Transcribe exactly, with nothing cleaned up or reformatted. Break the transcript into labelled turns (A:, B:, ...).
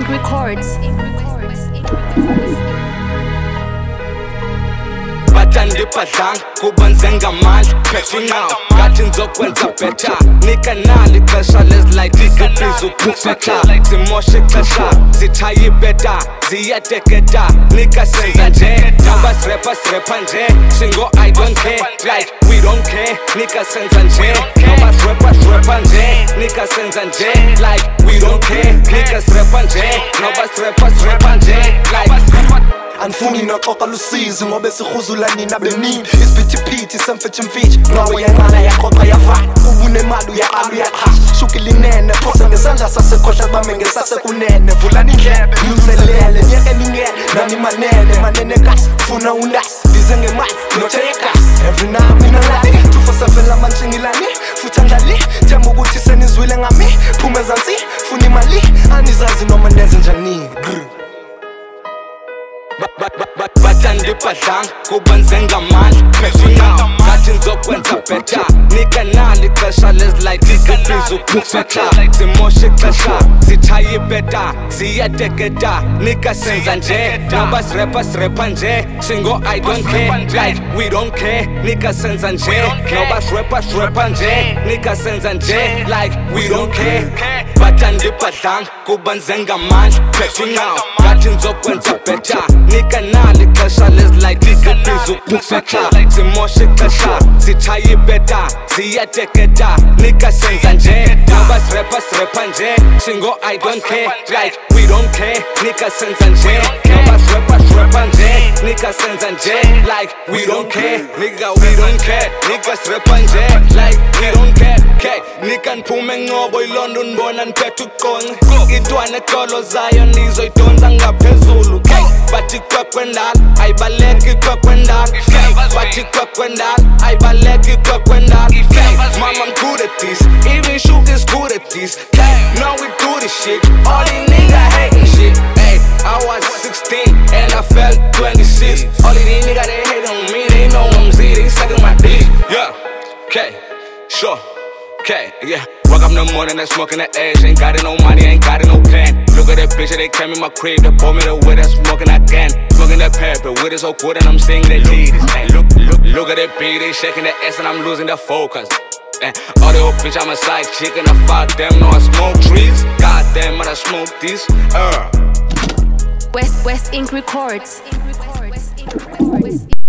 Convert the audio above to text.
A: Ink Records.
B: Bathandi badlanga kuba nze ngamandla phethe now ngathi ngizokwenza better nika nali ixesha lezilight izibhizi ukufetha zimoshe ixesha zithaya ibeta ziyateketa nika senza nje noba sirapha sirapha nje singo I don't care like we don't care nika senza nje noba sirapha sirapha nje nika senza nje like we don't care nika sirapha nje noba sirapha sirapha nje like
C: Anfuni noxoxa lusizi ngoba sihuzulani nabeningi isiphithiphithi semfethu mfitshi nawe yanqala yaqoqa yafana ubunemali uyaqala uyaqhasha shukile inene phose ngesandla sasekhohla bame ngesasekunene vulani indlebe ngimselele nyeke ningene nani manene manene kasi funa unasi ndize ngemali notheka every now mina lali two four seven lamantsingilani futhi andlali themba ukuthi senizwile ngami phuma ezansi funa imali anizazi noma nenze njani
B: Bathandi badlanga kuba nze ngamandla phethe now ngathi ngizokwenza better nika nali ixesha lezilight izibhizi ukufetha zimoshe ixesha zithaya ibeta ziyateketa nika senza nje noba sirapha sirapha nje singo I don't care like we don't care nika senza nje noba sirapha sirapha nje nika senza nje like we don't care Bathandi badlanga kuba nze ngamandla phethe now ngathi ngizokwenza better nika nali ixesha lezilight izibhizi ukufetha zimoshe ixesha zithaya ibeta ziyateketa nika senza nje noba sirapha sirapha nje singo I don't care like we don't care nika senza nje noba sirapha sirapha nje nika senza nje like we don't care nigga we don't care nika sirapha nje like we don't care okay nika niphume ngcobo ilondo nibona niphethe uqonce intwana ekolo zayo nizoyidonsa ngaphezulu okay bathi kwekwendala ayibaleki kwekwendala bathi kwekwendala ayibaleki kwekwendala mama I'm good at this even shoot is good at this now we do this shit all these niggas hating shit hey I was sixteen and I felt twenty-six all these niggas they hate on me they know I'm Z they sucking my dick yeah okay sure okay, yeah. Woke up in the morning, they smoking the ash. Ain't got it no money, ain't got it no plan. Look at that bitch, they came in my crib. They bought me the weed, I'm smoking again. Smoking that pepper, weed is so good and I'm singing the lead. Look, look, look at that beat, they shaking the ass and I'm losing the focus. And all the old bitch, I'm a side chick and I fuck them. No, I smoke trees. Goddamn, man, I smoke these. Uh.
A: West West Ink Records.